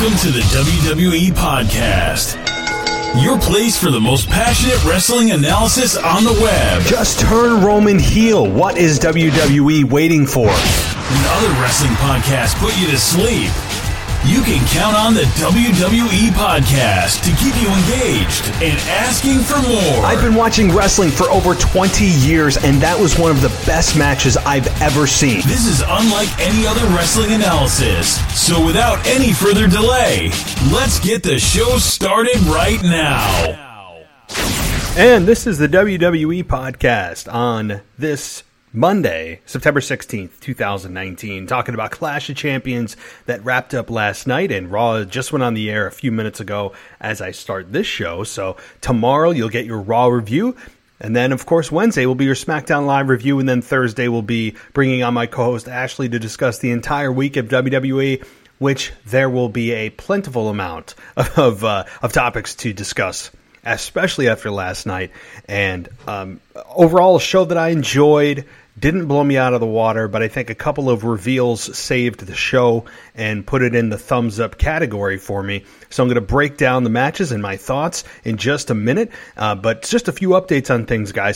Welcome to the WWE Podcast, your place for the most passionate wrestling analysis on the web. Just turn Roman heel. What is WWE waiting for? When other wrestling podcasts put you to sleep, you can count on the WWE Podcast to keep you engaged and asking for more. I've been watching wrestling for over 20 years, and that was one of the best matches I've ever seen. This is unlike any other wrestling analysis. So without any further delay, let's get the show started right now. And this is the WWE Podcast on this Monday, September 16th, 2019, talking about Clash of Champions that wrapped up last night, and Raw just went on the air a few minutes ago as I start this show. So tomorrow you'll get your Raw review, and then of course Wednesday will be your SmackDown Live review, and then Thursday we'll be bringing on my co-host Ashley to discuss the entire week of WWE, which there will be a plentiful amount of topics to discuss, especially after last night. And overall, a show that I enjoyed. Didn't blow me out of the water, but I think a couple of reveals saved the show and put it in the thumbs up category for me. So I'm going to break down the matches and my thoughts in just a minute. But just a few updates on things, guys.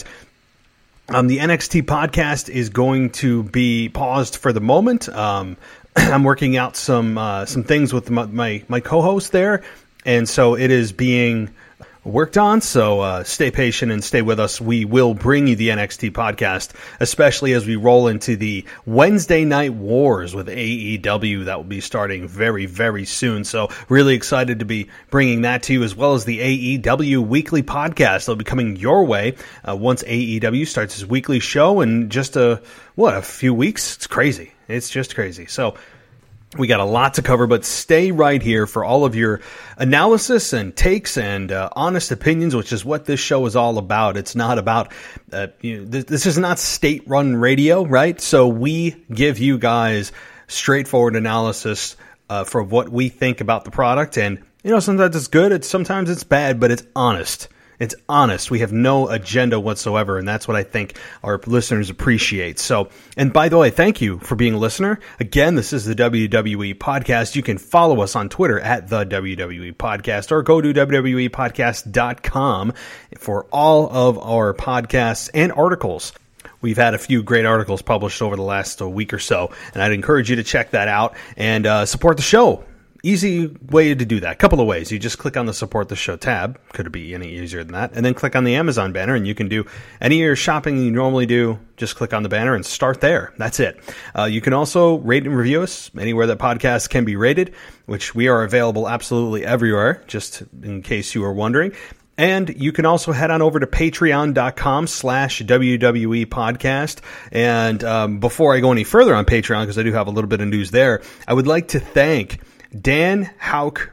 The NXT podcast is going to be paused for the moment. I'm working out some things with my co-host there, and so it is being worked on, so stay patient and stay with us. We will bring you the NXT podcast, especially as we roll into the Wednesday Night Wars with AEW that will be starting very, very soon. So really excited to be bringing that to you, as well as the AEW weekly podcast. They'll be coming your way once AEW starts his weekly show in just a few weeks. It's crazy. It's just crazy. So we got a lot to cover, but stay right here for all of your analysis and takes and honest opinions, which is what this show is all about. It's not about, this is not state-run radio, right? So we give you guys straightforward analysis for what we think about the product. And, sometimes it's good, sometimes it's bad, but it's honest. It's honest. We have no agenda whatsoever, and that's what I think our listeners appreciate. So, and by the way, thank you for being a listener. Again, this is the WWE Podcast. You can follow us on Twitter at the WWE Podcast, or go to WWEpodcast.com for all of our podcasts and articles. We've had a few great articles published over the last week or so, and I'd encourage you to check that out and support the show. Easy way to do that. A couple of ways. You just click on the Support the Show tab. Could it be any easier than that? And then click on the Amazon banner, and you can do any of your shopping you normally do. Just click on the banner and start there. That's it. You can also rate and review us anywhere that podcasts can be rated, which we are available absolutely everywhere, just in case you are wondering. And you can also head on over to patreon.com/WWE podcast. And before I go any further on Patreon, because I do have a little bit of news there, I would like to thank Dan Hauk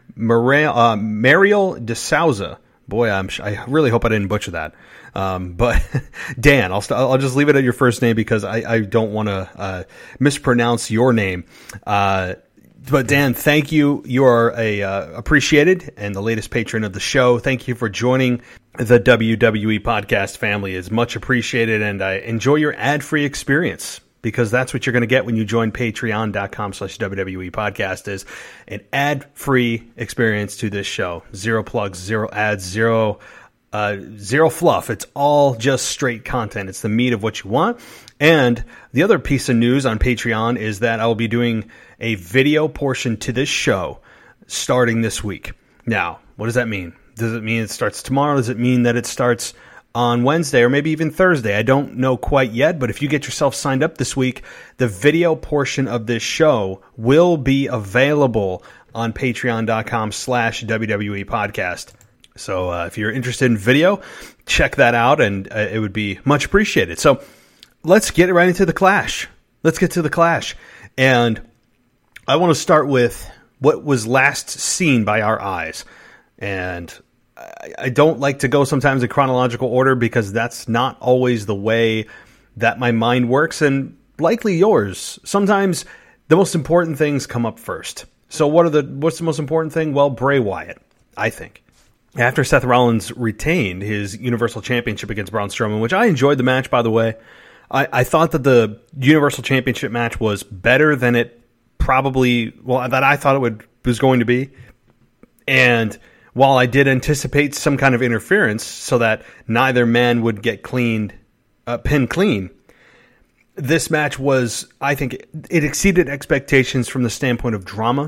Mariel DeSouza. Boy, I really hope I didn't butcher that. But Dan, I'll just leave it at your first name because I don't want to mispronounce your name. But Dan, thank you. You are appreciated and the latest patron of the show. Thank you for joining the WWE Podcast family. It's much appreciated, and I enjoy your ad-free experience, because that's what you're going to get when you join patreon.com/WWE Podcast, is an ad-free experience to this show. Zero plugs, zero ads, zero fluff. It's all just straight content. It's the meat of what you want. And the other piece of news on Patreon is that I will be doing a video portion to this show starting this week. Now, what does that mean? Does it mean it starts tomorrow? Does it mean that it starts on Wednesday or maybe even Thursday? I don't know quite yet, but if you get yourself signed up this week, the video portion of this show will be available on patreon.com/WWE Podcast. So if you're interested in video, check that out, and it would be much appreciated. So let's get right into the Clash. Let's get to the Clash. And I want to start with what was last seen by our eyes. And I don't like to go sometimes in chronological order, because that's not always the way that my mind works, and likely yours. Sometimes the most important things come up first. So what's the most important thing? Well, Bray Wyatt, I think. After Seth Rollins retained his Universal Championship against Braun Strowman, which I enjoyed the match, by the way. I thought that the Universal Championship match was better than it that I thought it would was going to be. And while I did anticipate some kind of interference so that neither man would get pinned clean, this match was, I think, it exceeded expectations from the standpoint of drama.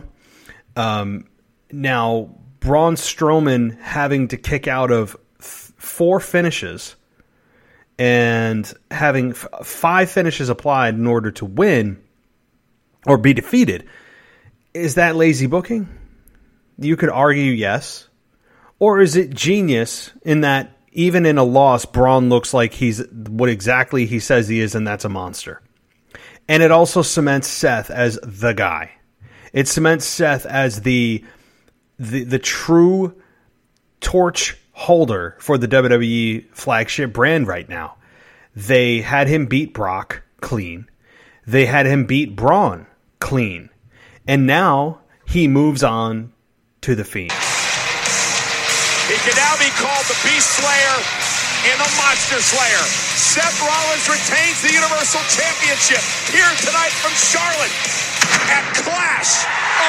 Now, Braun Strowman having to kick out of 4 finishes and having 5 finishes applied in order to win or be defeated, is that lazy booking? You could argue yes. Or is it genius in that even in a loss, Braun looks like he's what exactly he says he is, and that's a monster. And it also cements Seth as the guy. It cements Seth as the true torch holder for the WWE flagship brand right now. They had him beat Brock clean. They had him beat Braun clean. And now he moves on to The Fiend. He can now be called the Beast Slayer and the Monster Slayer. Seth Rollins retains the Universal Championship here tonight from Charlotte at Clash of...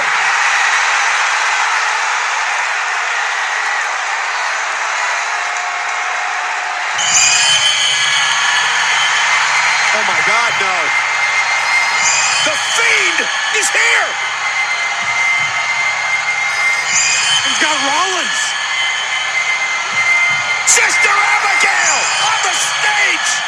Oh my God, no. The Fiend is here! He's got Rollins. Sister Abigail on the stage!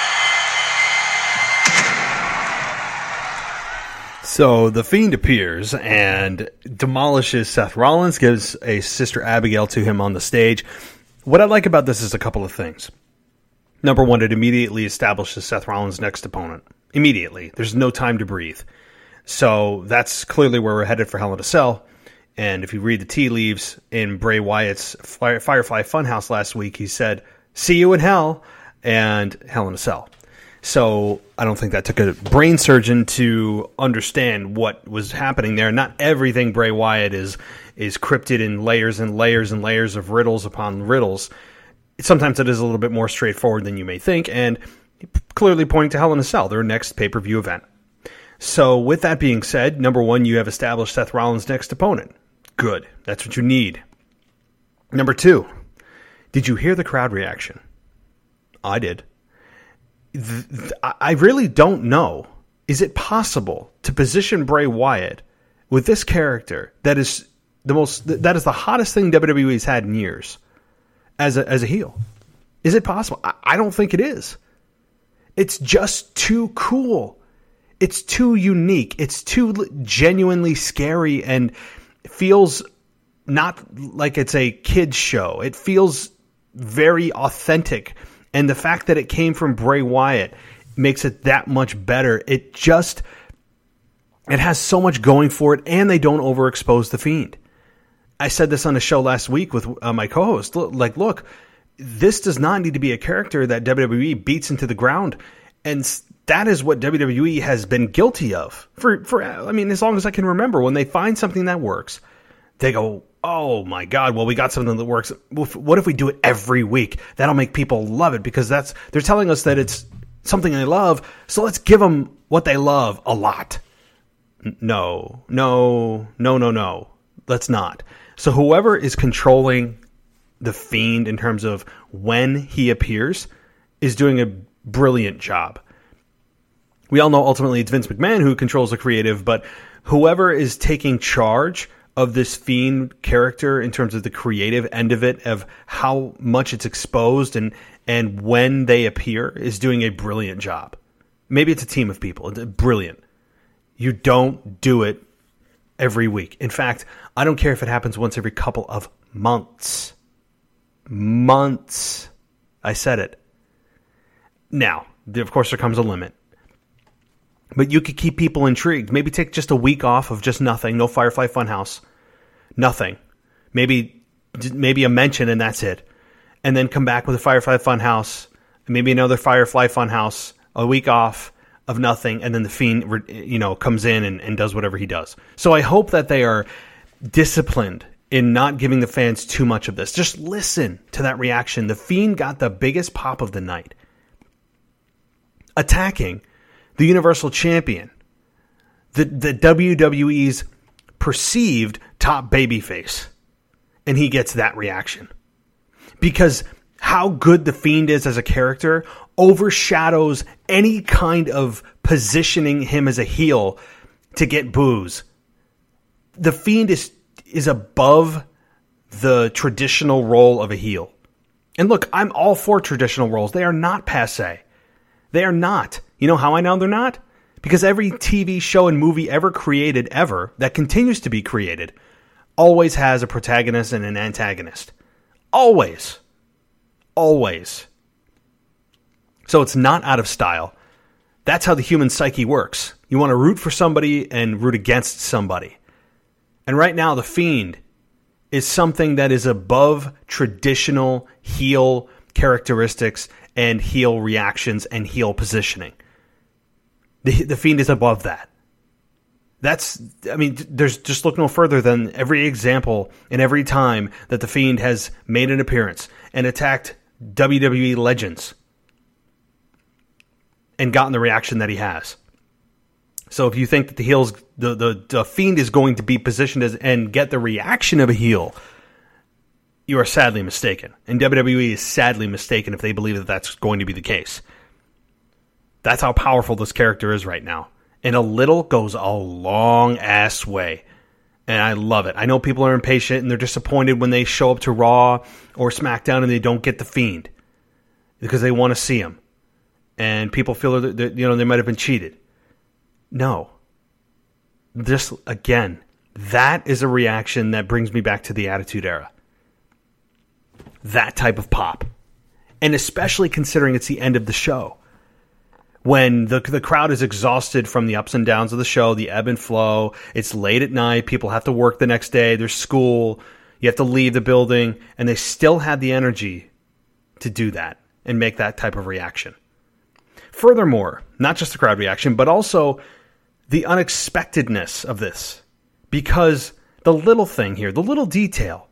So the Fiend appears and demolishes Seth Rollins, gives a Sister Abigail to him on the stage. What I like about this is a couple of things. Number one, it immediately establishes Seth Rollins' next opponent. Immediately. There's no time to breathe. So that's clearly where we're headed for Hell in a Cell. And if you read the tea leaves in Bray Wyatt's Firefly Funhouse last week, he said, "See you in hell," and Hell in a Cell. So I don't think that took a brain surgeon to understand what was happening there. Not everything Bray Wyatt is cryptid in layers and layers and layers of riddles upon riddles. Sometimes it is a little bit more straightforward than you may think, and clearly pointing to Hell in a Cell, their next pay-per-view event. So with that being said, number one, you have established Seth Rollins' next opponent. Good. That's what you need. Number two, did you hear the crowd reaction? I did. I really don't know. Is it possible to position Bray Wyatt with this character that is the hottest thing WWE's had in years as a heel? Is it possible? I don't think it is. It's just too cool. It's too unique. It's too genuinely scary and feels not like it's a kid's show. It feels very authentic. And the fact that it came from Bray Wyatt makes it that much better. It has so much going for it, and they don't overexpose the Fiend. I said this on a show last week with my co-host. Look, this does not need to be a character that WWE beats into the ground. And that is what WWE has been guilty of for as long as I can remember. When they find something that works, they go, "Oh my God, well, we got something that works. What if we do it every week? That'll make people love it because they're telling us that it's something they love. So let's give them what they love a lot." No. Let's not. So whoever is controlling the Fiend in terms of when he appears is doing a brilliant job. We all know ultimately it's Vince McMahon who controls the creative, but whoever is taking charge of this Fiend character in terms of the creative end of it, of how much it's exposed and when they appear, is doing a brilliant job. Maybe it's a team of people. It's brilliant. You don't do it every week. In fact, I don't care if it happens once every couple of months. Months. I said it. Now, of course, there comes a limit. But you could keep people intrigued. Maybe take just a week off of just nothing. No Firefly Funhouse. Nothing. Maybe a mention and that's it. And then come back with a Firefly Funhouse. Maybe another Firefly Funhouse. A week off of nothing. And then the Fiend, comes in and does whatever he does. So I hope that they are disciplined in not giving the fans too much of this. Just listen to that reaction. The Fiend got the biggest pop of the night. Attacking the Universal Champion. The WWE's perceived top babyface, and he gets that reaction. Because how good The Fiend is as a character overshadows any kind of positioning him as a heel to get boos. The Fiend is above the traditional role of a heel. And look, I'm all for traditional roles. They are not passé. They are not. You know how I know they're not? Because every TV show and movie ever created, ever, that continues to be created, always has a protagonist and an antagonist. Always. Always. So it's not out of style. That's how the human psyche works. You want to root for somebody and root against somebody. And right now, The Fiend is something that is above traditional heel characteristics and heel reactions and heel positioning. The Fiend is above that. There's just look no further than every example and every time that The Fiend has made an appearance and attacked WWE legends and gotten the reaction that he has. So if you think that the Fiend is going to be positioned as and get the reaction of a heel, you are sadly mistaken. And WWE is sadly mistaken if they believe that that's going to be the case. That's how powerful this character is right now. And a little goes a long ass way. And I love it. I know people are impatient and they're disappointed when they show up to Raw or SmackDown and they don't get The Fiend because they want to see him. And people feel that they might have been cheated. No. Just, again, that is a reaction that brings me back to the Attitude Era. That type of pop. And especially considering it's the end of the show. When the crowd is exhausted from the ups and downs of the show, the ebb and flow, it's late at night, people have to work the next day, there's school, you have to leave the building, and they still had the energy to do that and make that type of reaction. Furthermore, not just the crowd reaction, but also the unexpectedness of this. Because the little thing here, the little detail,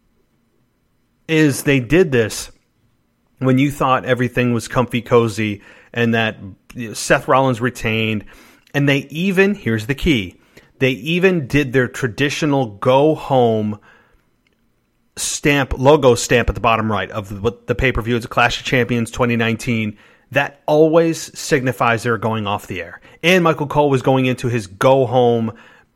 is they did this when you thought everything was comfy cozy and that Seth Rollins retained. And they even, here's the key, they even did their traditional go home logo stamp at the bottom right of the pay-per-view. It's a Clash of Champions 2019. That always signifies they're going off the air. And Michael Cole was going into his go home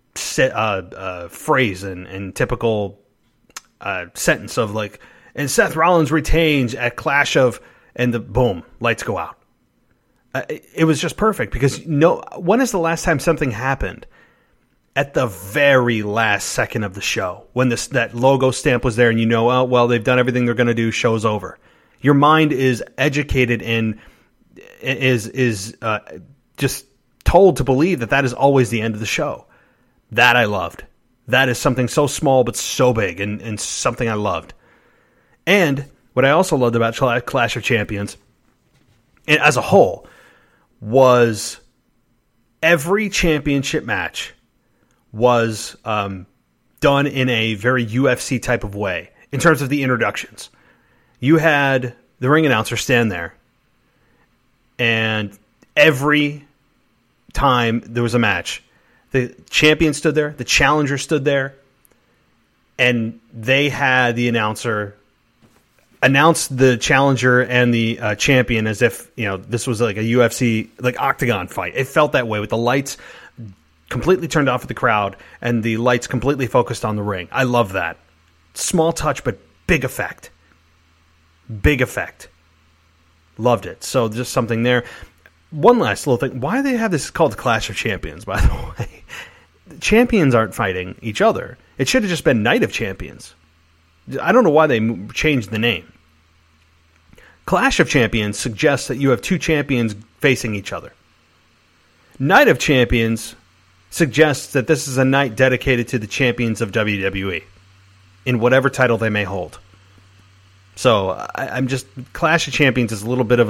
phrase and typical sentence of like, and Seth Rollins retains at Clash of, and the boom, lights go out. It was just perfect because when is the last time something happened at the very last second of the show when that logo stamp was there and oh, well, they've done everything they're going to do, show's over. Your mind is educated and is just told to believe that is always the end of the show. That I loved. That is something so small but so big and something I loved. And what I also loved about Clash of Champions, and as a whole, was every championship match was done in a very UFC type of way in terms of the introductions. You had the ring announcer stand there, and every time there was a match, the champion stood there, the challenger stood there, and they had the announcer announce the challenger and the champion as if this was like a UFC octagon fight. It felt that way with the lights completely turned off at the crowd and the lights completely focused on the ring. I love that. Small touch, but big effect. Big effect. Loved it. So just something there. One last little thing. Why do they have this called Clash of Champions, by the way? The champions aren't fighting each other. It should have just been Night of Champions. I don't know why they changed the name. Clash of Champions suggests that you have two champions facing each other. Night of Champions suggests that this is a night dedicated to the champions of WWE in whatever title they may hold. So I'm just, Clash of Champions is a little bit of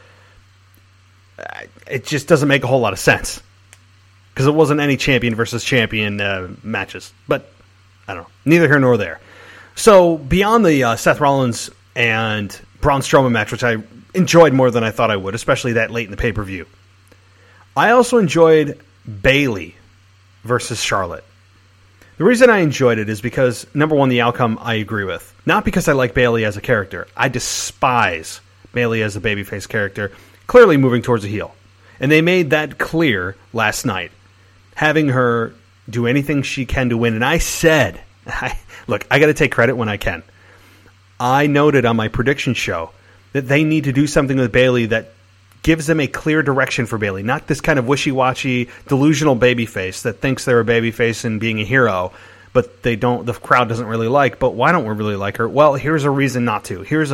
it just doesn't make a whole lot of sense because it wasn't any champion versus champion matches. But I don't know, neither here nor there. So beyond the Seth Rollins and Braun Strowman match, which I enjoyed more than I thought I would, especially that late in the pay-per-view, I also enjoyed Bayley versus Charlotte. The reason I enjoyed it is because, number one, the outcome I agree with. Not because I like Bayley as a character. I despise Bayley as a babyface character, clearly moving towards a heel. And they made that clear last night, having her do anything she can to win. And I said, look, I got to take credit when I can. I noted on my prediction show that they need to do something with Bayley that gives them a clear direction for Bayley, not this kind of wishy-washy, delusional babyface that thinks they're a babyface and being a hero, but they don't. The crowd doesn't really like. But why don't we really like her? Well, here's a reason not to. Here's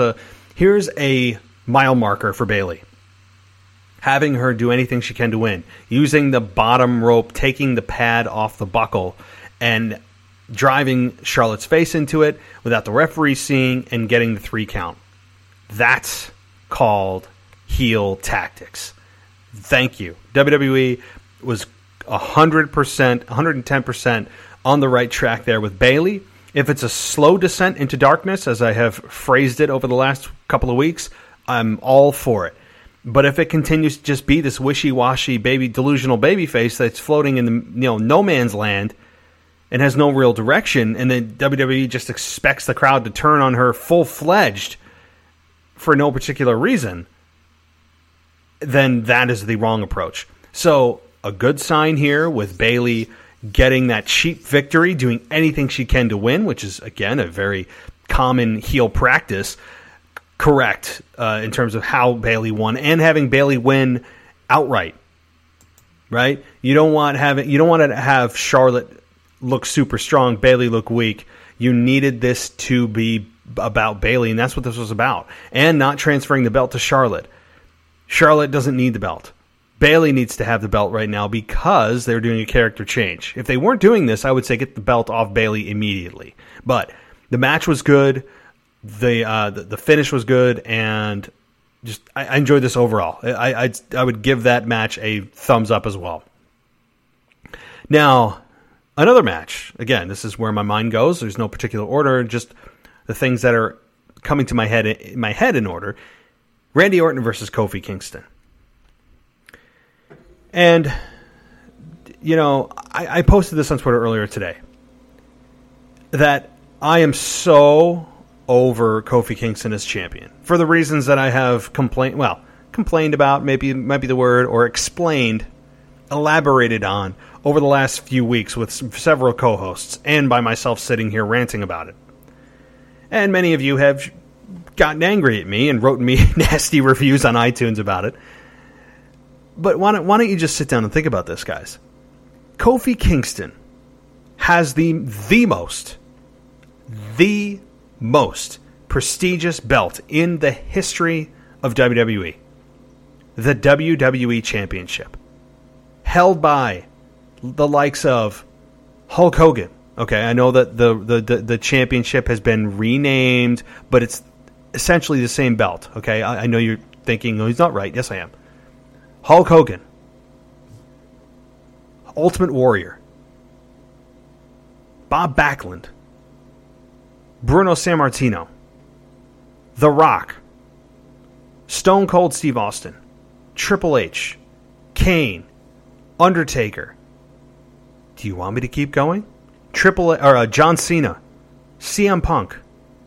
a mile marker for Bayley. Having her do anything she can to win, using the bottom rope, taking the pad off the buckle, and driving Charlotte's face into it without the referee seeing and getting the 3 count. That's called heel tactics. Thank you. WWE was 100%, 110% on the right track there with Bayley. If it's a slow descent into darkness, as I have phrased it over the last couple of weeks, I'm all for it. But if it continues to just be this wishy-washy, delusional baby face that's floating in the no man's land and has no real direction, and then WWE just expects the crowd to turn on her full-fledged for no particular reason, then that is the wrong approach. So a good sign here with Bayley getting that cheap victory, doing anything she can to win, which is, again, a very common heel practice. Correct in terms of how Bayley won, and having Bayley win outright. Right? You don't want to have Charlotte look super strong, Bayley look weak. You needed this to be about Bayley, and that's what this was about. And not transferring the belt to Charlotte. Charlotte doesn't need the belt. Bayley needs to have the belt right now because they're doing a character change. If they weren't doing this, I would say get the belt off Bayley immediately. But the match was good. The finish was good, and just I enjoyed this overall. I would give that match a thumbs up as well. Now, another match. Again, this is where my mind goes. There's no particular order, just the things that are coming to my head in order. Randy Orton versus Kofi Kingston. And, I posted this on Twitter earlier today, that I am so over Kofi Kingston as champion for the reasons that I have complained about, maybe might be the word, or elaborated on over the last few weeks with several co-hosts and by myself sitting here ranting about it. And many of you have gotten angry at me and wrote me nasty reviews on iTunes about it. But why don't you just sit down and think about this, guys? Kofi Kingston has the most prestigious belt in the history of WWE. The WWE Championship. Held by the likes of Hulk Hogan. Okay, I know that the championship has been renamed, but it's essentially the same belt. Okay, I know you're thinking, oh, he's not right. Yes, I am. Hulk Hogan. Ultimate Warrior. Bob Backlund. Bruno Sammartino. The Rock. Stone Cold Steve Austin. Triple H. Kane. Undertaker. Do you want me to keep going? John Cena. CM Punk.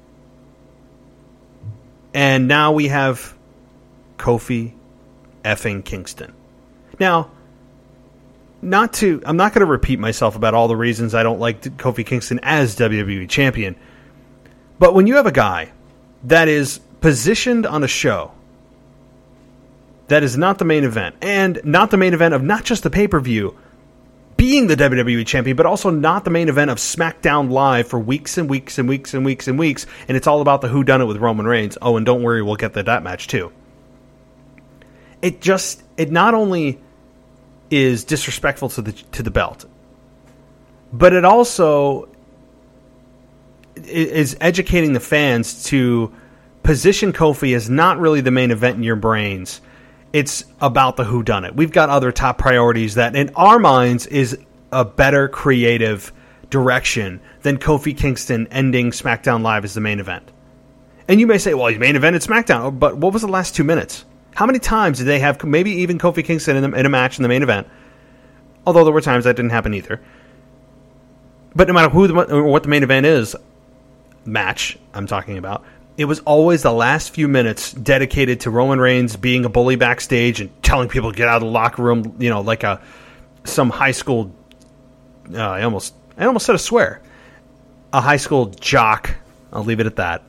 And now we have Kofi effing Kingston. Now, I'm not going to repeat myself about all the reasons I don't like Kofi Kingston as WWE champion. But when you have a guy that is positioned on a show that is not the main event, and not the main event of not just the pay-per-view being the WWE champion, but also not the main event of SmackDown Live for weeks and weeks and weeks and weeks and weeks, and it's all about the whodunit with Roman Reigns. Oh, and don't worry, we'll get to that match too. It not only is disrespectful to the belt, but it also is educating the fans to position Kofi as not really the main event in your brains. It's about the whodunit. We've got other top priorities that, in our minds, is a better creative direction than Kofi Kingston ending SmackDown Live as the main event. And you may say, well, he's main evented SmackDown, but what was the last 2 minutes? How many times did they have maybe even Kofi Kingston in a match in the main event? Although there were times that didn't happen either. But no matter what the main event is, match I'm talking about, it was always the last few minutes dedicated to Roman Reigns being a bully backstage and telling people to get out of the locker room, like some high school. I almost said a swear. A high school jock. I'll leave it at that.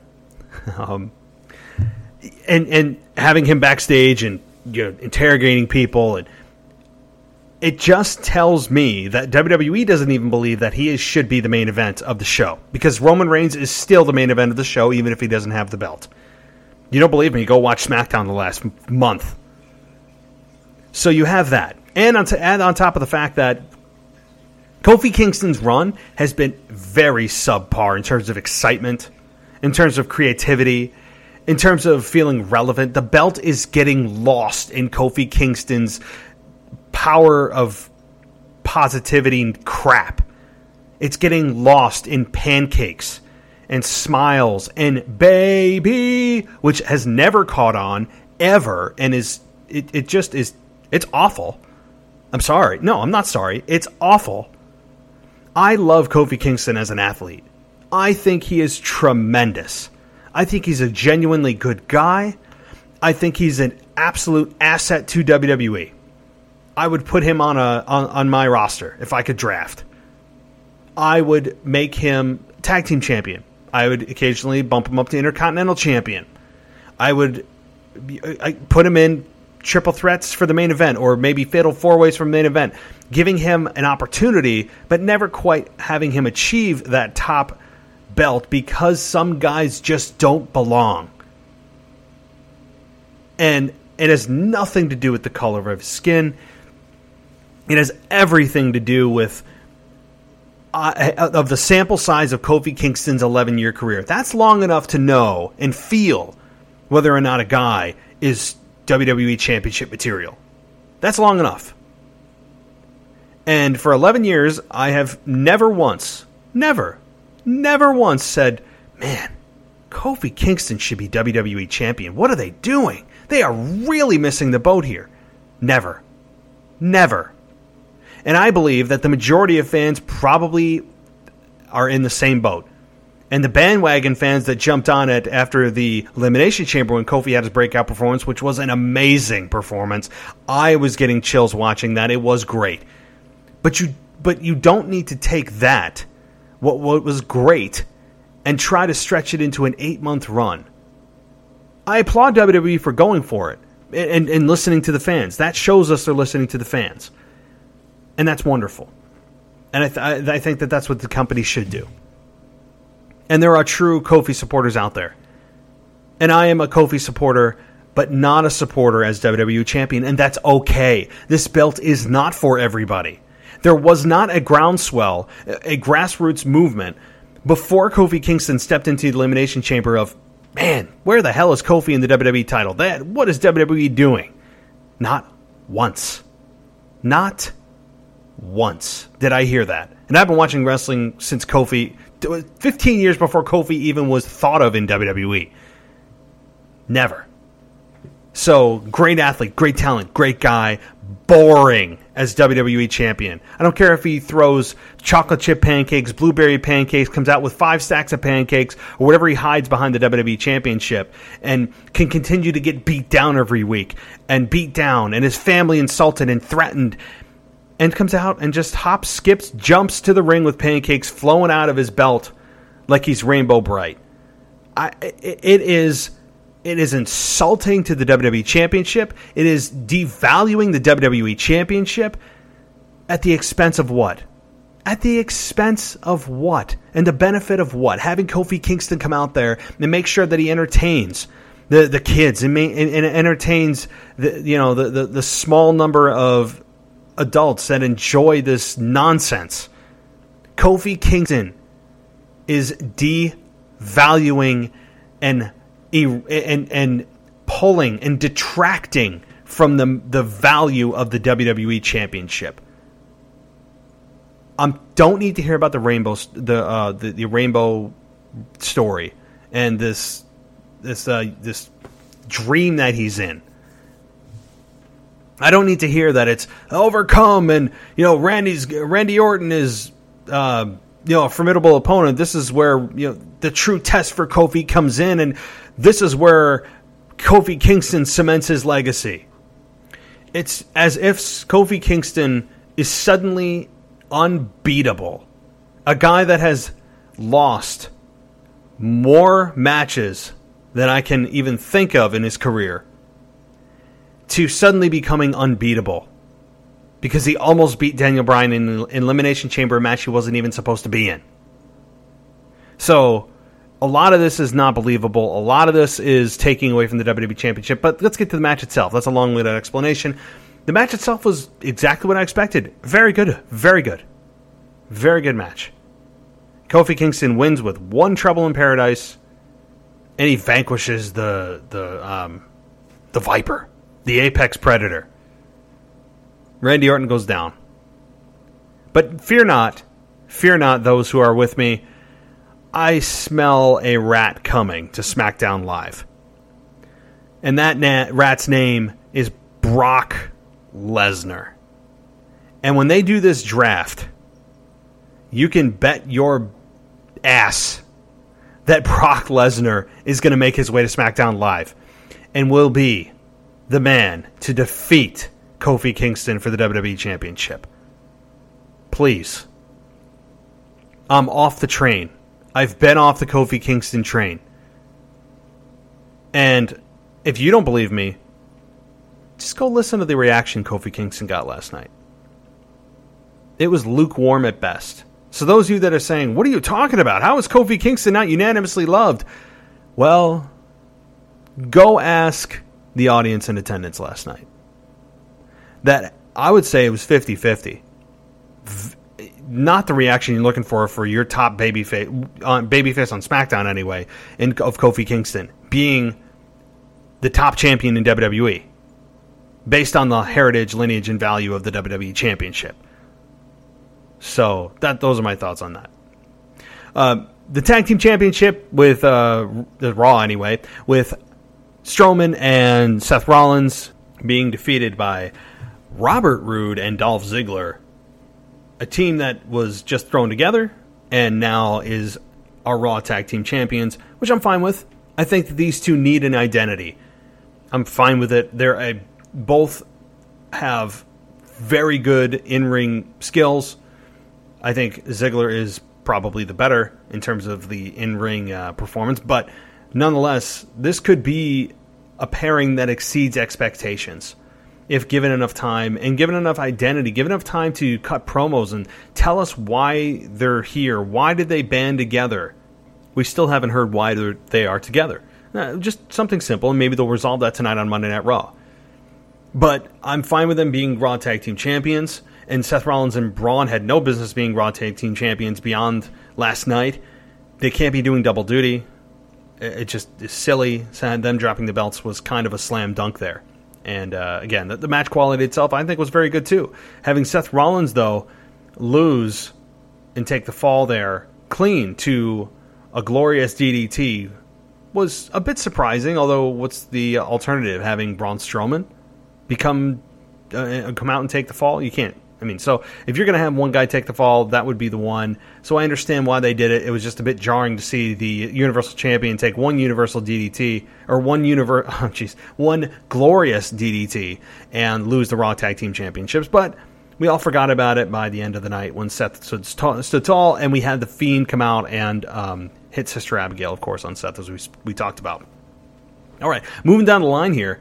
And having him backstage and interrogating people, and it just tells me that WWE doesn't even believe that he should be the main event of the show, because Roman Reigns is still the main event of the show even if he doesn't have the belt. You don't believe me? Go watch SmackDown the last month. So you have that, and on top of the fact that Kofi Kingston's run has been very subpar in terms of excitement, in terms of creativity, in terms of feeling relevant. The belt is getting lost in Kofi Kingston's power of positivity and crap. It's getting lost in pancakes and smiles and baby, which has never caught on ever, and it's awful. I'm sorry. No, I'm not sorry. It's awful. I love Kofi Kingston as an athlete. I think he is tremendous. I think he's a genuinely good guy. I think he's an absolute asset to WWE. I would put him on my roster if I could draft. I would make him tag team champion. I would occasionally bump him up to Intercontinental champion. I would put him in triple threats for the main event, or maybe fatal four-ways for the main event, giving him an opportunity, but never quite having him achieve that top belt because some guys just don't belong. And it has nothing to do with the color of his skin. It has everything to do with of the sample size of Kofi Kingston's 11-year career. That's long enough to know and feel whether or not a guy is WWE Championship material. That's long enough. And for 11 years, I have never once said, man, Kofi Kingston should be WWE Champion. What are they doing? They are really missing the boat here. Never. And I believe that the majority of fans probably are in the same boat. And the bandwagon fans that jumped on it after the Elimination Chamber when Kofi had his breakout performance, which was an amazing performance. I was getting chills watching that. It was great. But you don't need to take that, what was great, and try to stretch it into an 8-month run. I applaud WWE for going for it and listening to the fans. That shows us they're listening to the fans. And that's wonderful. And I think that that's what the company should do. And there are true Kofi supporters out there. And I am a Kofi supporter, but not a supporter as WWE Champion, and that's okay. This belt is not for everybody. There was not a groundswell, a grassroots movement before Kofi Kingston stepped into the Elimination Chamber of, man, where the hell is Kofi in the WWE title? What is WWE doing? Not once. Not once did I hear that. And I've been watching wrestling since Kofi, 15 years before Kofi even was thought of in WWE. Never. So, great athlete, great talent, great guy, boring as WWE Champion. I don't care if he throws chocolate chip pancakes, blueberry pancakes, comes out with 5 stacks of pancakes, or whatever he hides behind the WWE Championship, and can continue to get beat down every week, and his family insulted and threatened, and comes out and just hops, skips, jumps to the ring with pancakes flowing out of his belt like he's Rainbow Bright. It is insulting to the WWE Championship. It is devaluing the WWE Championship at the expense of what? At the expense of what? And the benefit of what? Having Kofi Kingston come out there and make sure that he entertains the kids and entertains the small number of adults that enjoy this nonsense. Kofi Kingston is devaluing and pulling and detracting from the value of the WWE Championship. Don't need to hear about the rainbow story and this dream that he's in. I don't need to hear that it's overcome and Randy Orton is a formidable opponent. This is where the true test for Kofi comes in, and this is where Kofi Kingston cements his legacy. It's as if Kofi Kingston is suddenly unbeatable. A guy that has lost more matches than I can even think of in his career, to suddenly becoming unbeatable because he almost beat Daniel Bryan in an Elimination Chamber match he wasn't even supposed to be in. So a lot of this is not believable. A lot of this is taking away from the WWE Championship. But let's get to the match itself. That's a long-winded explanation. The match itself was exactly what I expected. Very good. Very good. Very good match. Kofi Kingston wins with one Trouble in Paradise, and he vanquishes the Viper, the Apex Predator. Randy Orton goes down. But fear not, those who are with me. I smell a rat coming to SmackDown Live. And that rat's name is Brock Lesnar. And when they do this draft, you can bet your ass that Brock Lesnar is going to make his way to SmackDown Live and will be the man to defeat Kofi Kingston for the WWE Championship. Please. I'm off the train. I've been off the Kofi Kingston train. And if you don't believe me, just go listen to the reaction Kofi Kingston got last night. It was lukewarm at best. So those of you that are saying, what are you talking about? How is Kofi Kingston not unanimously loved? Well, go ask the audience in attendance last night. That I would say it was 50-50. Not the reaction you're looking for your top babyface on SmackDown anyway, of Kofi Kingston being the top champion in WWE, based on the heritage, lineage, and value of the WWE Championship. So those are my thoughts on that. The Tag Team Championship with the Raw anyway, with Strowman and Seth Rollins being defeated by Robert Roode and Dolph Ziggler, a team that was just thrown together and now is our Raw Tag Team Champions, which I'm fine with. I think that these two need an identity. I'm fine with it. Both have very good in-ring skills. I think Ziggler is probably the better in terms of the in-ring performance, but nonetheless, this could be a pairing that exceeds expectations if given enough time and given enough identity, given enough time to cut promos and tell us why they're here. Why did they band together? We still haven't heard why they are together. Just something simple, and maybe they'll resolve that tonight on Monday Night Raw. But I'm fine with them being Raw Tag Team Champions, and Seth Rollins and Braun had no business being Raw Tag Team Champions beyond last night. They can't be doing double duty. It just is silly. Them dropping the belts was kind of a slam dunk there. And again, the match quality itself I think was very good too. Having Seth Rollins, though, lose and take the fall there clean to a glorious DDT was a bit surprising, although what's the alternative? Having Braun Strowman come out and take the fall? You can't. I mean, so if you're going to have one guy take the fall, that would be the one. So I understand why they did it. It was just a bit jarring to see the Universal Champion take one Universal DDT, or one glorious DDT, and lose the Raw Tag Team Championships. But we all forgot about it by the end of the night when Seth stood tall, and we had The Fiend come out and hit Sister Abigail, of course, on Seth, as we talked about. All right, moving down the line here.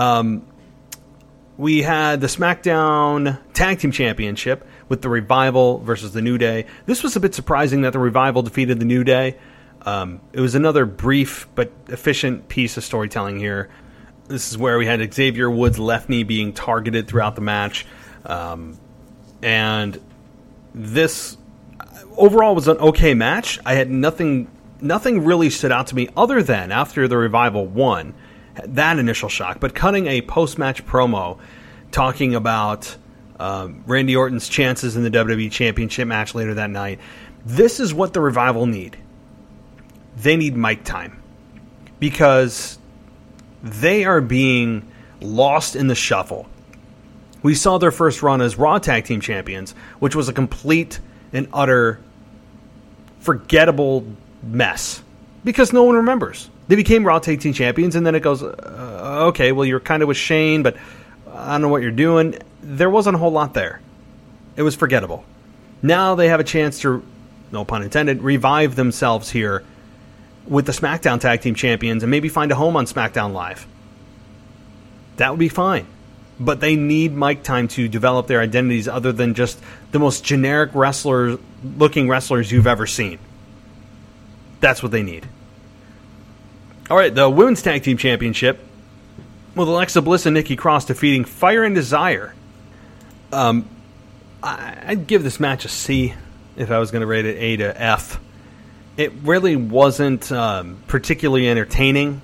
We had the SmackDown Tag Team Championship with the Revival versus the New Day. This was a bit surprising that the Revival defeated the New Day. It was another brief but efficient piece of storytelling here. This is where we had Xavier Woods' left knee being targeted throughout the match. And this overall was an okay match. I had nothing really stood out to me other than after the Revival won, that initial shock, but cutting a post-match promo talking about Randy Orton's chances in the WWE Championship match later that night. This is what the Revival need. They need mic time because they are being lost in the shuffle. We saw their first run as Raw Tag Team Champions, which was a complete and utter forgettable mess because no one remembers. They became Raw Tag Team Champions, and then it goes, okay, well, you're kind of with Shane, but I don't know what you're doing. There wasn't a whole lot there. It was forgettable. Now they have a chance to, no pun intended, revive themselves here with the SmackDown Tag Team Champions and maybe find a home on SmackDown Live. That would be fine. But they need mic time to develop their identities other than just the most generic looking wrestlers you've ever seen. That's what they need. All right, the Women's Tag Team Championship with Alexa Bliss and Nikki Cross defeating Fire and Desire. I'd give this match a C if I was going to rate it A to F. It really wasn't particularly entertaining.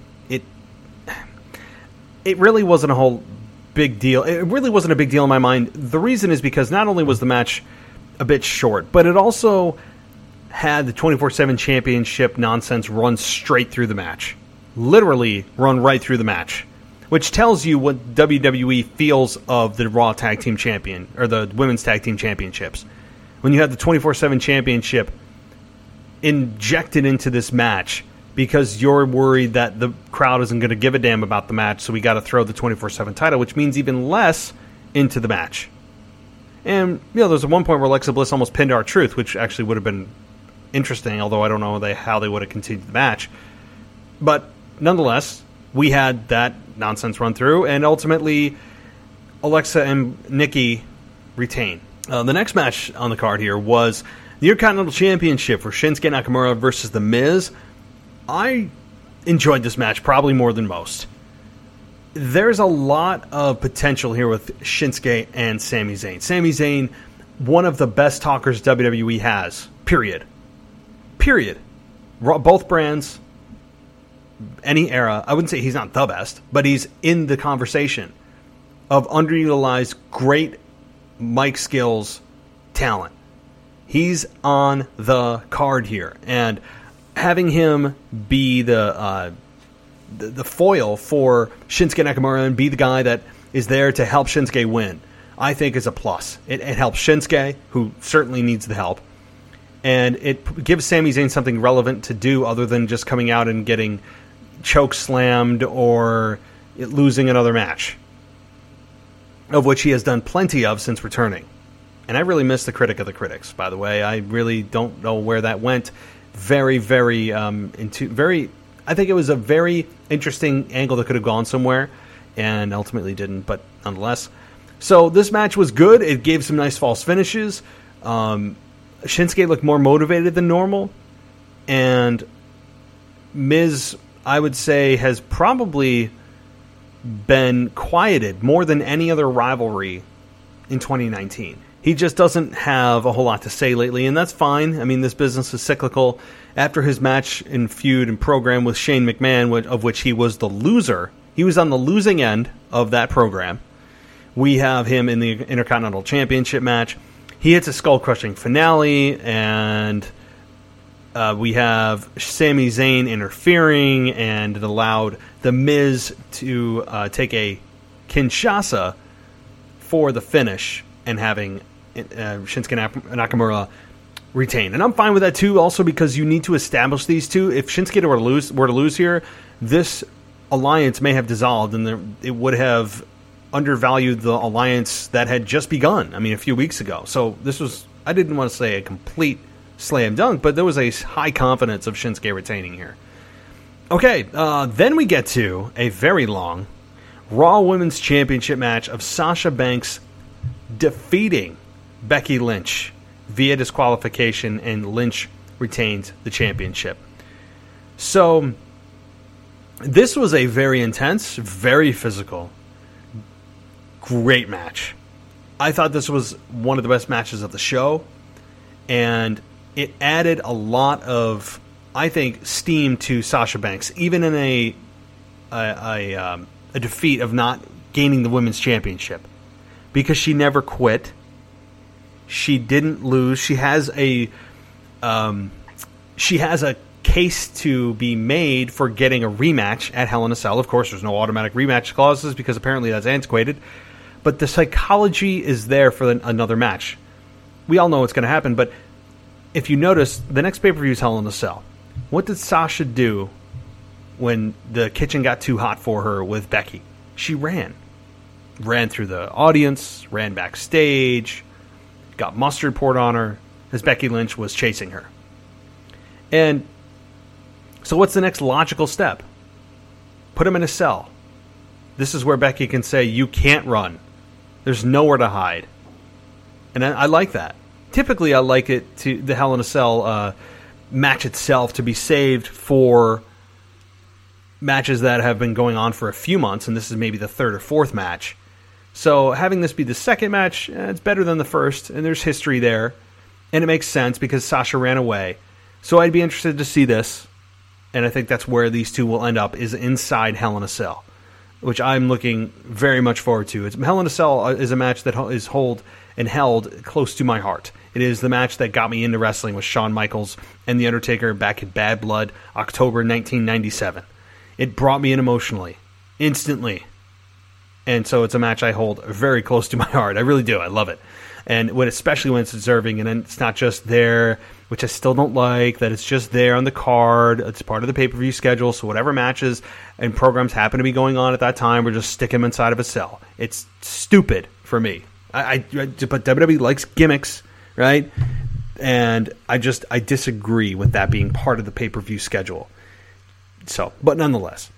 It really wasn't a whole big deal. It really wasn't a big deal in my mind. The reason is because not only was the match a bit short, but it also had the 24/7 championship nonsense run straight through the match. Literally run right through the match. Which tells you what WWE feels of the Raw Tag Team Champion, or the Women's Tag Team Championships. When you have the 24/7 championship injected into this match because you're worried that the crowd isn't going to give a damn about the match, so we got to throw the 24/7 title, which means even less into the match. And, there's one point where Alexa Bliss almost pinned R-Truth, which actually would have been interesting, although I don't know how they would have continued the match. But, nonetheless, we had that nonsense run through, and ultimately, Alexa and Nikki retain. The next match on the card here was the Intercontinental Championship for Shinsuke Nakamura versus The Miz. I enjoyed this match probably more than most. There's a lot of potential here with Shinsuke and Sami Zayn. Sami Zayn, one of the best talkers WWE has. Period. Both brands, any era. I wouldn't say he's not the best, but he's in the conversation of underutilized, great mic skills, talent. He's on the card here, and having him be the foil for Shinsuke Nakamura and be the guy that is there to help Shinsuke win, I think is a plus. It helps Shinsuke, who certainly needs the help, and it gives Sami Zayn something relevant to do other than just coming out and getting choke slammed or losing another match, of which he has done plenty of since returning. And I really miss the critic of the critics, by the way. I really don't know where that went. I think it was a very interesting angle that could have gone somewhere, and ultimately didn't, but nonetheless. So this match was good. It gave some nice false finishes. Shinsuke looked more motivated than normal, and Miz, I would say, has probably been quieted more than any other rivalry in 2019. He just doesn't have a whole lot to say lately, and that's fine. I mean, this business is cyclical. After his match in feud and program with Shane McMahon, of which he was the loser, he was on the losing end of that program. We have him in the Intercontinental Championship match. He hits a skull-crushing finale, and we have Sami Zayn interfering, and it allowed The Miz to take a Kinshasa for the finish, and having Shinsuke Nakamura retain. And I'm fine with that too, also because you need to establish these two. If Shinsuke were to lose here, this alliance may have dissolved, and it would have undervalued the alliance that had just begun, a few weeks ago. So this was, I didn't want to say a complete slam dunk, but there was a high confidence of Shinsuke retaining here. Okay, then we get to a very long Raw Women's Championship match of Sasha Banks defeating Becky Lynch via disqualification, and Lynch retains the championship. So this was a very intense, very physical, great match. I thought this was one of the best matches of the show, and it added a lot of, I think, steam to Sasha Banks, even in a defeat of not gaining the women's championship, because she never quit. She didn't lose. She has a case to be made for getting a rematch at Hell in a Cell. Of course, there's no automatic rematch clauses because apparently that's antiquated. But the psychology is there for another match. We all know what's going to happen, but if you notice, the next pay-per-view is Hell in a Cell. What did Sasha do when the kitchen got too hot for her with Becky? She ran through the audience, ran backstage, got mustard poured on her as Becky Lynch was chasing her. And so what's the next logical step? Put him in a cell. This is where Becky can say, you can't run. There's nowhere to hide. And I like that. Typically, I like it to the Hell in a Cell match itself to be saved for matches that have been going on for a few months, and this is maybe the third or fourth match. So having this be the second match, it's better than the first, and there's history there. And it makes sense because Sasha ran away. So I'd be interested to see this, and I think that's where these two will end up, is inside Hell in a Cell, which I'm looking very much forward to. Hell in a Cell is a match that is held close to my heart. It is the match that got me into wrestling with Shawn Michaels and The Undertaker back in Bad Blood, October 1997. It brought me in emotionally, instantly. And so it's a match I hold very close to my heart. I really do. I love it. And especially when it's deserving, and then it's not just there, which I still don't like, that it's just there on the card. It's part of the pay-per-view schedule, so whatever matches and programs happen to be going on at that time, we're just stick them inside of a cell. It's stupid for me. But WWE likes gimmicks, right? And I disagree with that being part of the pay-per-view schedule. So, but nonetheless.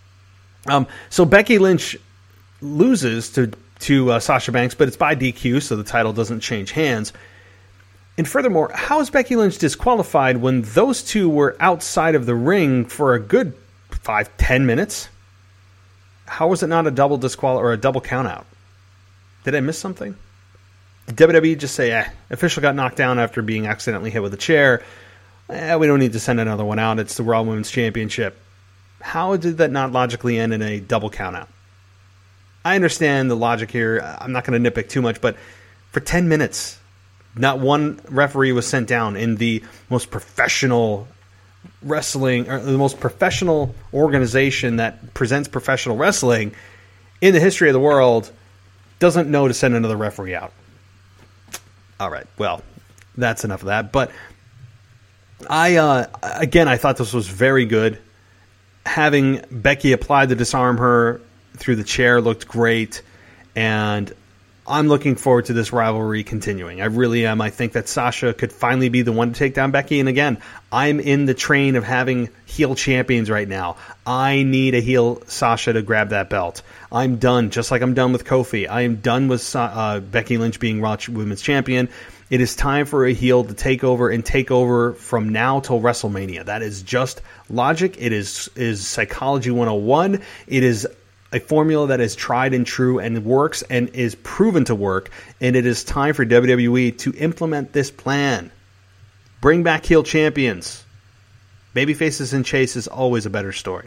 So Becky Lynch loses to Sasha Banks, but it's by DQ, so the title doesn't change hands. And furthermore, how is Becky Lynch disqualified when those two were outside of the ring for a good 5-10 minutes? How was it not a double or a double count out? Did I miss something? Did WWE just say, official got knocked down after being accidentally hit with a chair. We don't need to send another one out. It's the Raw Women's Championship. How did that not logically end in a double count out? I understand the logic here. I'm not going to nitpick too much, but for 10 minutes, not one referee was sent down in the most professional wrestling, or the most professional organization that presents professional wrestling in the history of the world, doesn't know to send another referee out. All right, well, that's enough of that. But I thought this was very good. Having Becky apply to disarm her through the chair looked great, and I'm looking forward to this rivalry continuing. I really am. I think that Sasha could finally be the one to take down Becky, and again, I'm in the train of having heel champions right now. I need a heel Sasha to grab that belt. I'm done, just like I'm done with Kofi. I am done with Becky Lynch being Raw Women's Champion. It is time for a heel to take over from now till WrestleMania. That is just logic. It is psychology 101. It is a formula that is tried and true and works and is proven to work. And it is time for WWE to implement this plan. Bring back heel champions. Babyfaces and chase is always a better story.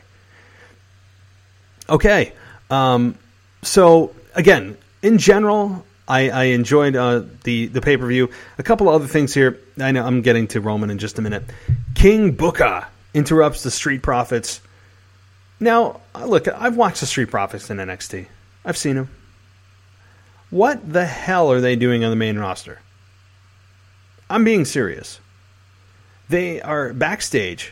Okay. So, again, in general, I enjoyed the pay-per-view. A couple of other things here. I know I'm getting to Roman in just a minute. King Booker interrupts the Street Profits. Now, look, I've watched the Street Profits in NXT. I've seen them. What the hell are they doing on the main roster? I'm being serious. They are backstage.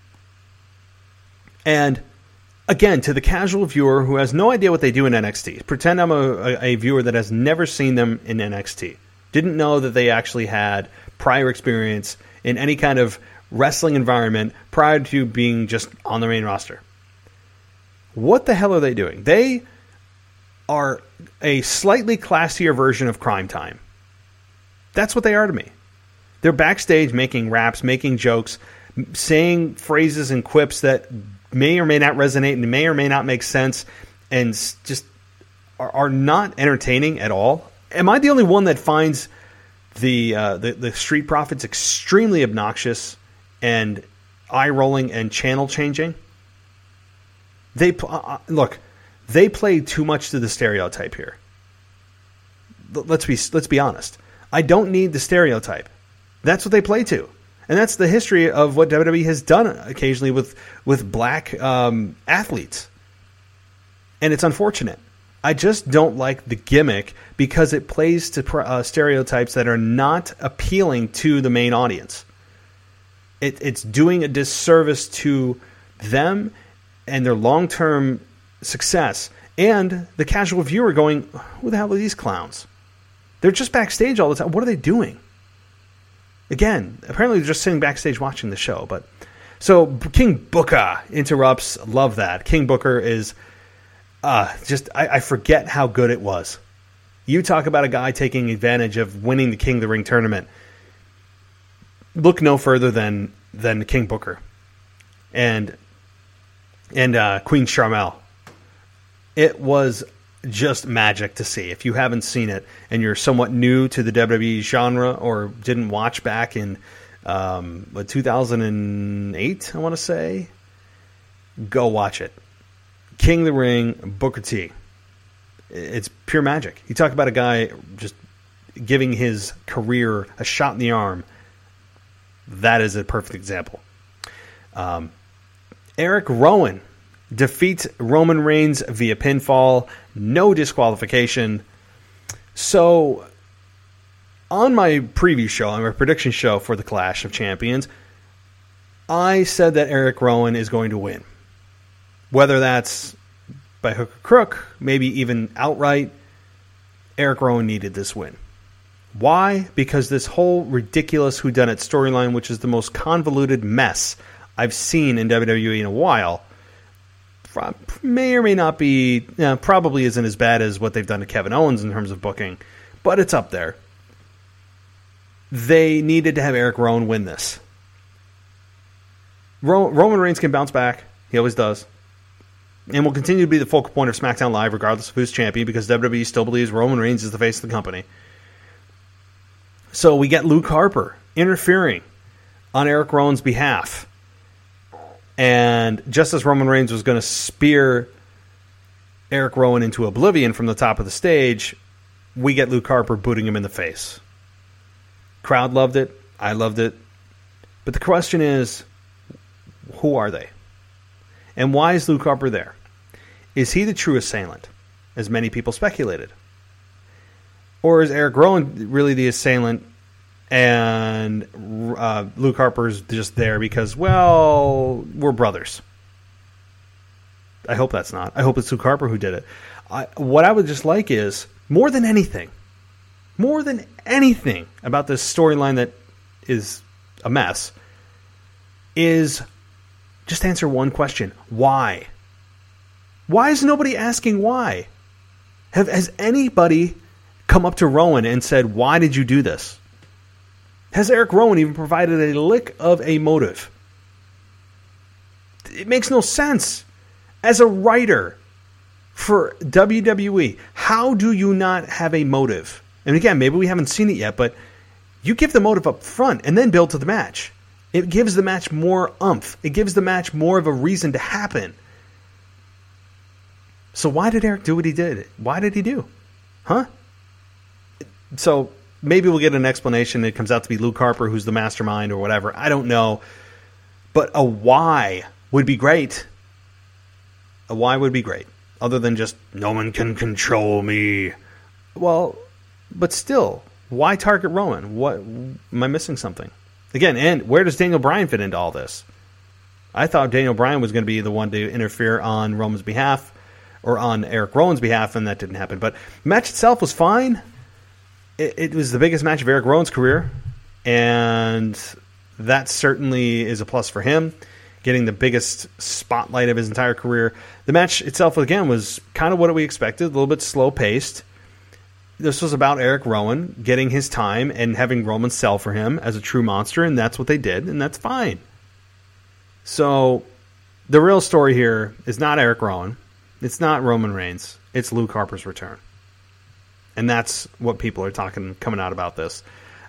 And again, to the casual viewer who has no idea what they do in NXT, pretend I'm a viewer that has never seen them in NXT. Didn't know that they actually had prior experience in any kind of wrestling environment prior to being just on the main roster. What the hell are they doing? They are a slightly classier version of Crime Time. That's what they are to me. They're backstage making raps, making jokes, saying phrases and quips that may or may not resonate and may or may not make sense and just are not entertaining at all. Am I the only one that finds the Street Profits extremely obnoxious and eye-rolling and channel-changing? They play too much to the stereotype here. Let's be honest. I don't need the stereotype. That's what they play to. And that's the history of what WWE has done occasionally with black athletes. And it's unfortunate. I just don't like the gimmick because it plays to stereotypes that are not appealing to the main audience. It's doing a disservice to them and their long-term success, and the casual viewer going, who the hell are these clowns? They're just backstage all the time. What are they doing? Again, apparently they're just sitting backstage watching the show. But so King Booker interrupts. Love that. King Booker is I forget how good it was. You talk about a guy taking advantage of winning the King of the Ring tournament. Look no further than King Booker and Queen Sharmell. It was just magic to see. If you haven't seen it and you're somewhat new to the WWE genre or didn't watch back in 2008, I want to say, go watch it. King of the Ring, Booker T. It's pure magic. You talk about a guy just giving his career a shot in the arm. That is a perfect example. Eric Rowan defeats Roman Reigns via pinfall. No disqualification. So, on my preview show, on my prediction show for the Clash of Champions, I said that Eric Rowan is going to win. Whether that's by hook or crook, maybe even outright, Eric Rowan needed this win. Why? Because this whole ridiculous whodunit storyline, which is the most convoluted mess I've seen in WWE in a while, may or may not be, probably isn't as bad as what they've done to Kevin Owens in terms of booking, but it's up there. They needed to have Eric Rowan win this. Roman Reigns can bounce back. He always does. And will continue to be the focal point of SmackDown Live regardless of who's champion, because WWE still believes Roman Reigns is the face of the company. So we get Luke Harper interfering on Eric Rowan's behalf. And just as Roman Reigns was going to spear Eric Rowan into oblivion from the top of the stage, we get Luke Harper booting him in the face. Crowd loved it. I loved it. But the question is, who are they? And why is Luke Harper there? Is he the true assailant, as many people speculated? Or is Eric Rowan really the assailant and Luke Harper's just there because, well, we're brothers? I hope that's not. I hope it's Luke Harper who did it. What I would just like is, more than anything about this storyline that is a mess, is just answer one question. Why? Why is nobody asking why? Has anybody come up to Rowan and said, why did you do this? Has Eric Rowan even provided a lick of a motive? It makes no sense. As a writer for WWE, how do you not have a motive? And again, maybe we haven't seen it yet, but you give the motive up front and then build to the match. It gives the match more oomph. It gives the match more of a reason to happen. So why did Eric do what he did? Why did he do? Huh? So maybe we'll get an explanation. It comes out to be Luke Harper, who's the mastermind or whatever. I don't know. But a why would be great. A why would be great. Other than just, no one can control me. Well, but still, why target Rowan? What, am I missing something? Again, and where does Daniel Bryan fit into all this? I thought Daniel Bryan was going to be the one to interfere on Roman's behalf, or on Eric Rowan's behalf, and that didn't happen. But the match itself was fine. It was the biggest match of Eric Rowan's career, and that certainly is a plus for him, getting the biggest spotlight of his entire career. The match itself, again, was kind of what we expected, a little bit slow-paced. This was about Eric Rowan getting his time and having Roman sell for him as a true monster, and that's what they did, and that's fine. So the real story here is not Eric Rowan. It's not Roman Reigns. It's Luke Harper's return. And that's what people are coming out about this.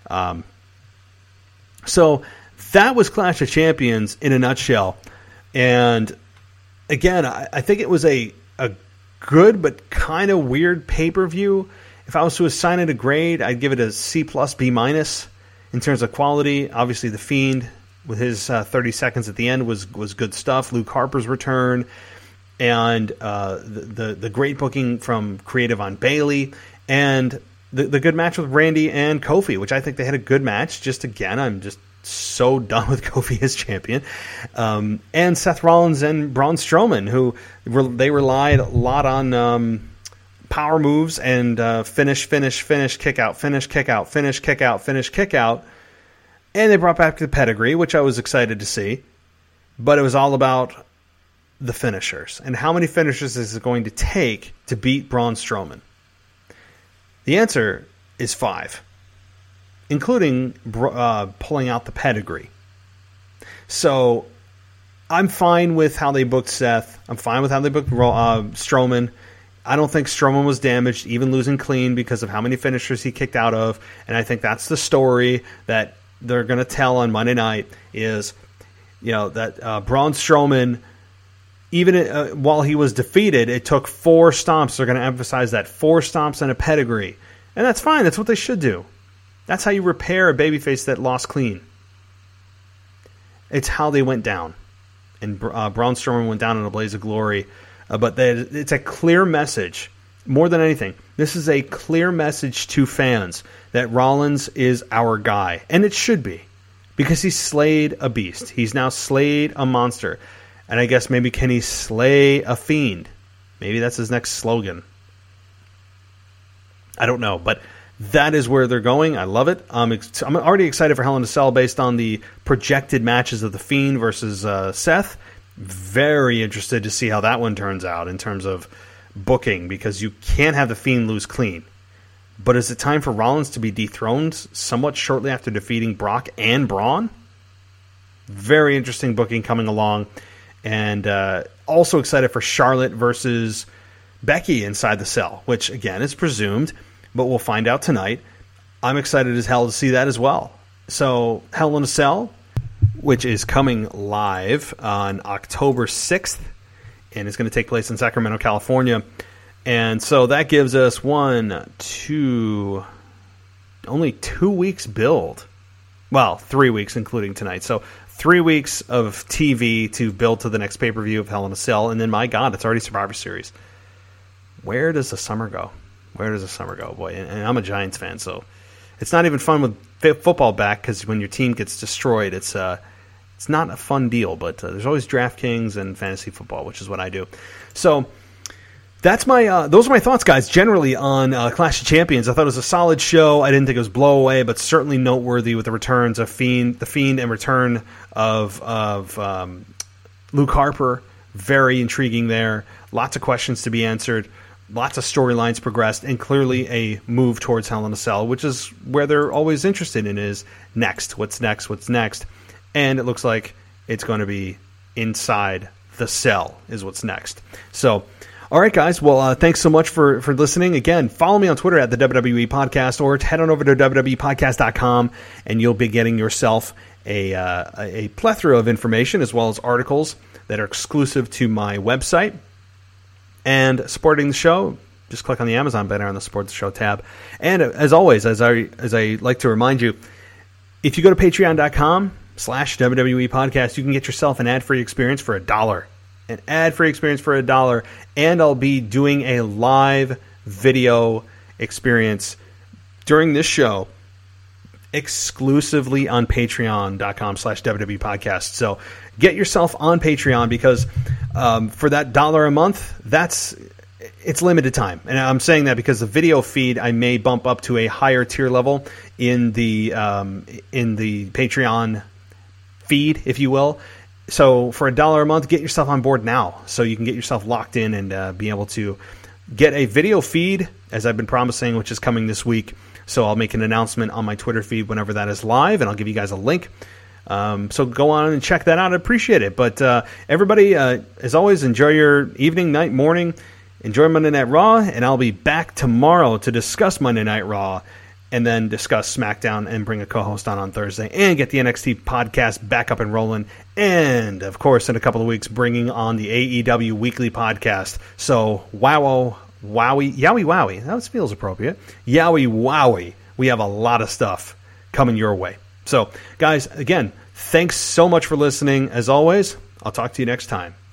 So that was Clash of Champions in a nutshell. And again, I think it was a good but kind of weird pay-per-view. If I was to assign it a grade, I'd give it a C+, B- in terms of quality. Obviously, The Fiend, with his 30 seconds at the end, was good stuff. Luke Harper's return, and the great booking from creative on Bayley, and the good match with Randy and Kofi, which I think they had a good match. Just again, I'm just so done with Kofi as champion. And Seth Rollins and Braun Strowman, who they relied a lot on power moves and finish, kick out, finish, kick out, finish, kick out, finish, kick out. And they brought back the pedigree, which I was excited to see. But it was all about the finishers. And how many finishers is it going to take to beat Braun Strowman? The answer is 5. Including pulling out the pedigree. So I'm fine with how they booked Seth. I'm fine with how they booked Strowman. I don't think Strowman was damaged, even losing clean, because of how many finishers he kicked out of. And I think that's the story that they're going to tell on Monday night is, that Braun Strowman, even while he was defeated, it took 4 stomps. They're going to emphasize that 4 stomps and a pedigree. And that's fine. That's what they should do. That's how you repair a babyface that lost clean. It's how they went down. And Braun Strowman went down in a blaze of glory. But it's a clear message. More than anything, this is a clear message to fans that Rollins is our guy. And it should be. Because he slayed a beast. He's now slayed a monster. And I guess maybe can he slay a fiend? Maybe that's his next slogan. I don't know. But that is where they're going. I love it. I'm already excited for Hell in a Cell based on the projected matches of The Fiend versus Seth. Very interested to see how that one turns out in terms of booking, because you can't have The Fiend lose clean. But is it time for Rollins to be dethroned somewhat shortly after defeating Brock and Braun? Very interesting booking coming along. And also excited for Charlotte versus Becky inside the Cell, which, again, is presumed, but we'll find out tonight. I'm excited as hell to see that as well. So, Hell in a Cell, which is coming live on October 6th, and it's going to take place in Sacramento, California. And so that gives us only 2 weeks build. Well, 3 weeks, including tonight. So 3 weeks of TV to build to the next pay-per-view of Hell in a Cell. And then, my God, it's already Survivor Series. Where does the summer go? Boy? And I'm a Giants fan, so it's not even fun with football back, because when your team gets destroyed, it's not a fun deal. But there's always DraftKings and fantasy football, which is what I do. So that's those are my thoughts, guys, generally on Clash of Champions. I thought it was a solid show. I didn't think it was blow away, but certainly noteworthy with the returns of the Fiend and return of Luke Harper. Very intriguing there. Lots of questions to be answered. Lots of storylines progressed, and clearly a move towards Hell in a Cell, which is where they're always interested in, is next. What's next? And it looks like it's going to be inside the cell is what's next. So, all right, guys. Well, thanks so much for listening. Again, follow me on Twitter at the WWE Podcast, or head on over to WWEpodcast.com, and you'll be getting yourself a plethora of information, as well as articles that are exclusive to my website. And supporting the show, just click on the Amazon banner on the Support the Show tab. And as always, as I like to remind you, if you go to patreon.com/WWE Podcast, you can get yourself an ad-free experience for $1. An ad-free experience for $1. And I'll be doing a live video experience during this show exclusively on patreon.com/WWE Podcast. So get yourself on Patreon, because for that $1 a month, it's limited time. And I'm saying that because the video feed, I may bump up to a higher tier level in the Patreon feed, if you will. So for $1 a month, get yourself on board now, so you can get yourself locked in and be able to get a video feed, as I've been promising, which is coming this week. So I'll make an announcement on my Twitter feed whenever that is live, and I'll give you guys a link. So go on and check that out. I appreciate it. But everybody, as always, enjoy your evening, night, morning. Enjoy Monday Night Raw, and I'll be back tomorrow to discuss Monday Night Raw, and then discuss SmackDown and bring a co-host on Thursday, and get the NXT podcast back up and rolling. And, of course, in a couple of weeks, bringing on the AEW Weekly Podcast. So, yowie wowie. That feels appropriate. Yowie wowie. We have a lot of stuff coming your way. So, guys, again, thanks so much for listening. As always, I'll talk to you next time.